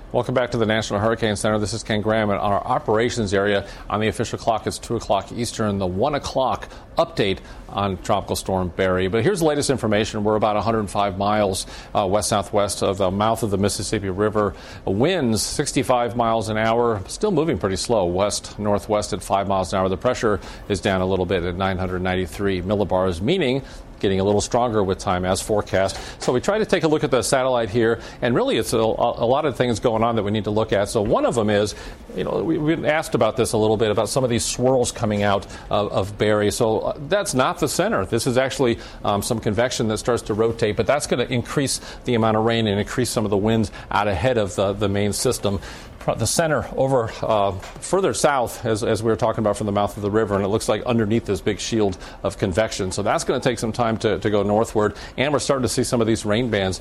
Welcome back to the National Hurricane Center. This is Ken Graham, and on our operations area, on the official clock, it's 2 o'clock Eastern, the 1 o'clock update on Tropical Storm Barry. But here's the latest information. We're about 105 miles west-southwest of the mouth of the Mississippi River. Winds 65 miles an hour, still moving pretty slow, west-northwest at 5 miles an hour. The pressure is down a little bit at 993 millibars, meaning getting a little stronger with time as forecast. So we try to take a look at the satellite here, and really it's a lot of things going on that we need to look at. So one of them is, we've been asked about this a little bit, about some of these swirls coming out of Barry. So that's not the center. This is actually some convection that starts to rotate, but that's going to increase the amount of rain and increase some of the winds out ahead of the main system. The center over further south, as we were talking about, from the mouth of the river, and it looks like underneath this big shield of convection. So that's going to take some time to go northward, and we're starting to see some of these rain bands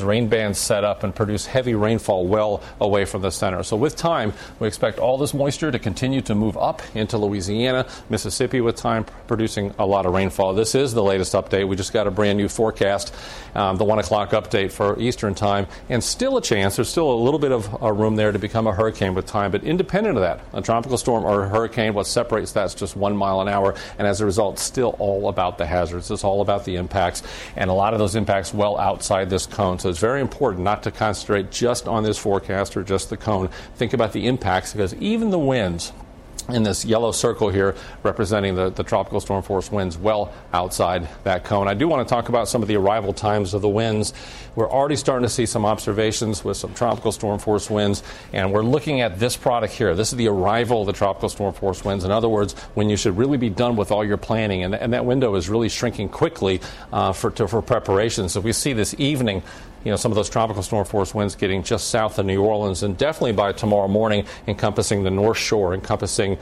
set up and produce heavy rainfall well away from the center. So with time, we expect all this moisture to continue to move up into Louisiana, Mississippi, with time producing a lot of rainfall. This is the latest update. We just got a brand new forecast, the 1 o'clock update for Eastern time, and still a chance. There's still a little bit of room there to become a hurricane with time, but independent of that, a tropical storm or a hurricane, what separates that's just 1 mile an hour, and as a result, still all about the hazards. It's all about the impacts, and a lot of those impacts well outside this cone. So it's very important not to concentrate just on this forecast or just the cone. Think about the impacts, because even the winds in this yellow circle here representing the tropical storm force winds well outside that cone. I do want to talk about some of the arrival times of the winds. We're already starting to see some observations with some tropical storm force winds, and we're looking at this product here. This is the arrival of the tropical storm force winds. In other words, when you should really be done with all your planning, and that window is really shrinking quickly for preparation. So we see this evening, some of those tropical storm force winds getting just south of New Orleans, and definitely by tomorrow morning encompassing the North Shore, encompassing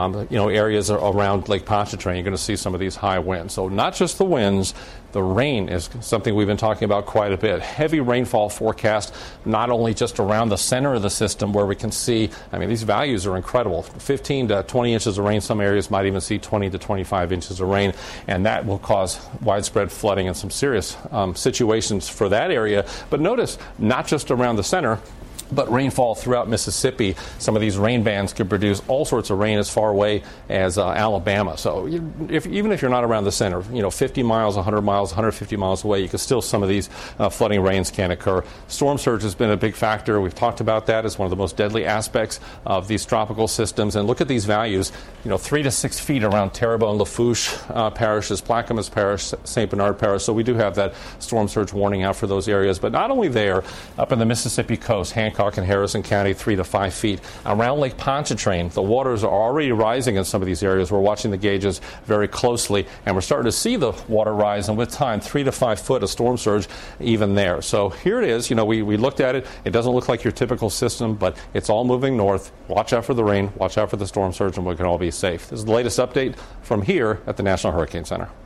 areas around Lake Pontchartrain. You're going to see some of these high winds. So not just the winds, the rain is something we've been talking about quite a bit. Heavy rainfall forecast, not only just around the center of the system where we can see, these values are incredible. 15 to 20 inches of rain. Some areas might even see 20 to 25 inches of rain, and that will cause widespread flooding and some serious situations for that area. But notice, not just around the center, but rainfall throughout Mississippi. Some of these rain bands could produce all sorts of rain as far away as Alabama. So even if you're not around the center, 50 miles, 100 miles, 150 miles away, you can still, some of these flooding rains can occur. Storm surge has been a big factor. We've talked about that as one of the most deadly aspects of these tropical systems. And look at these values, 3 to 6 feet around Terrebonne, Lafourche parishes, Plaquemines Parish, St. Bernard Parish. So we do have that storm surge warning out for those areas. But not only there, up in the Mississippi coast, Hancock and Harrison County, 3 to 5 feet. Around Lake Pontchartrain, the waters are already rising in some of these areas. We're watching the gauges very closely, and we're starting to see the water rise, and with time, 3 to 5 foot of storm surge even there. So here it is. We looked at it. It doesn't look like your typical system, but it's all moving north. Watch out for the rain. Watch out for the storm surge, and we can all be safe. This is the latest update from here at the National Hurricane Center.